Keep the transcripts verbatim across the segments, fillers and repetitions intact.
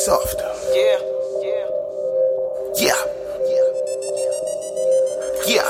soft. Yeah, yeah, Yeah. Yeah.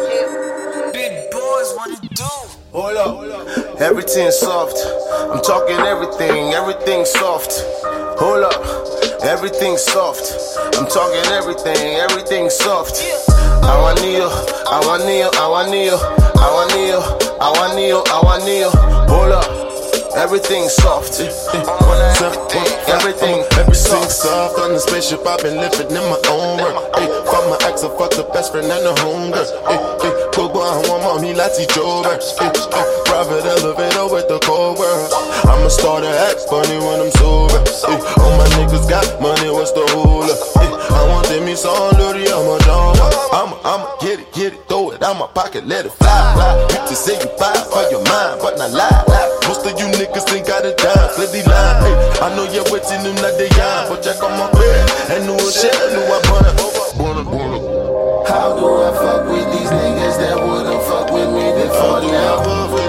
yeah. Big boys, what it do? Hold up, hold up. Everything soft. I'm talking everything, everything soft. Hold up. Everything soft. I'm talking everything, everything soft. I want Neo, I want Neo, I want Neo, I want Neo, I want Neo, I want Neo. Hold up. Everything soft. Everything, everything, everything soft. On the spaceship, I've been living in my own world. Hey, fuck my ex, I fuck the best friend and the homegirl. Hey, hey, cool boy, I want mommy, let's eat over. Hey, hey, private elevator with the cold world. I'ma start an act funny when I'm sober. Hey, all my niggas got money, what's the hula? Hey, I want them me some lordy, I'm a dog. I'ma, I'ma get it, get it, throw it out my pocket, let it fly, fly. You can say you buy for your mind, but not lie, lie. Most of you niggas think I the dime, clearly line. Hey, I know you're waiting them like they young, but check on my bed. And new shit, I knew I wanna, wanna, wanna. How do I fuck with these niggas that wouldn't fuck with me before now?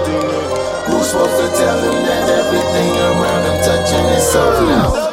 Who's supposed to tell them that everything around them touching is soft now?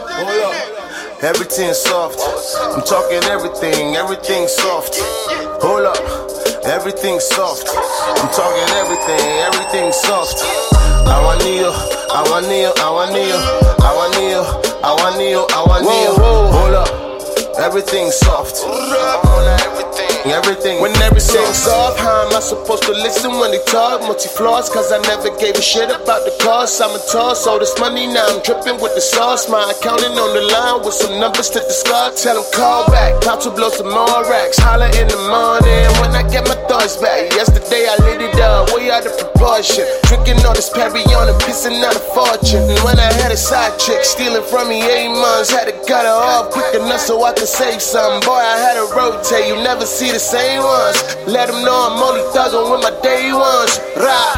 Everything soft. I'm talking everything, everything soft. Hold up. Everything soft. I'm talking everything, everything soft. I want Neo, I want Neo, I want Neo, I want Neo, I want Neo, I want Neo. Hold up. Everything soft. Everything, everything. When everything's soft, how am I supposed to listen when they talk? Multi-flaws, cause I never gave a shit about the cost. I'm a toss, all this money, now I'm dripping with the sauce. My accountant on the line with some numbers to discuss. Tell them call back, about to blow some more racks. Holler in the morning when I get my thoughts back. Yesterday I lit it up, way out of proportion. Drinking all this Perry on and pissing out a fortune. And when I had a side chick stealing from me eight months, had to cut her off quick enough so I could save something. Boy, I had to rotate, you never see the same ones. Let them know I'm only thuggin' with my day ones. Rah.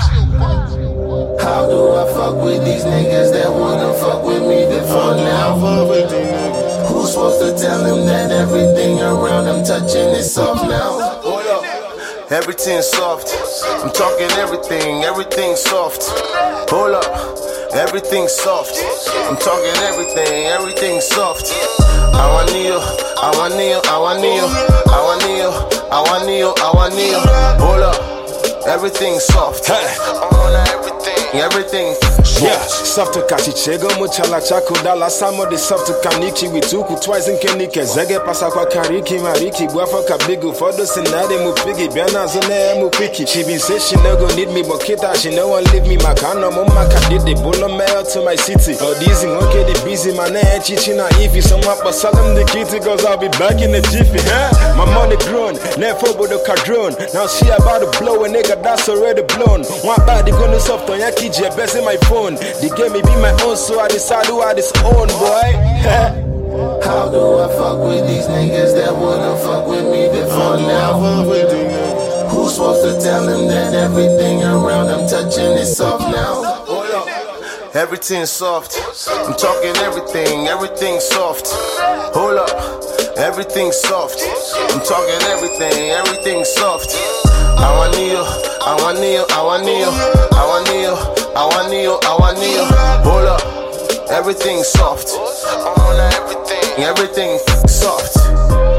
How do I fuck with these niggas that wouldn't fuck with me before now? Who's supposed to tell them that everything around them touching is soft now? Everything soft. I'm talking everything, everything soft. Hold up. Everything soft. I'm talking everything, everything soft. I want Neo, I want Neo, I want Neo, I want Neo, I want Neo, I want Neo. Hold up. Everything soft. Everything, everything. Yeah, soft to kachichego muchala chako dala samo de soft to kaniki wituku twice in kenike zege pasa kwa kariki mariki bwafa kabigu fodo senade mu pigi biana zone mu piki. She been say she no go need me but kita she no one leave me makano mama did the bolo mail to my city. Oh these in okay the busy man eh chichina ify someone but salam the kitty cause I'll be back in the jiffy, huh? My money grown, never with the cadron. Now she about to blow a nigga that's already blown. One body gonna soft on ya kiji best in my phone. The game may be my own, so I decide who I disown, boy. How do I fuck with these niggas that wouldn't fuck with me before now? Who's supposed to tell them that everything around them touching is soft now? Everything soft. I'm talking everything, everything soft. Hold up. Everything soft. I'm talking everything, everything soft. I want Neo, I want Neo, I want Neo, I want Neo, I want Neo, I want Neo. Hold up. Everything soft. Everything, everything soft.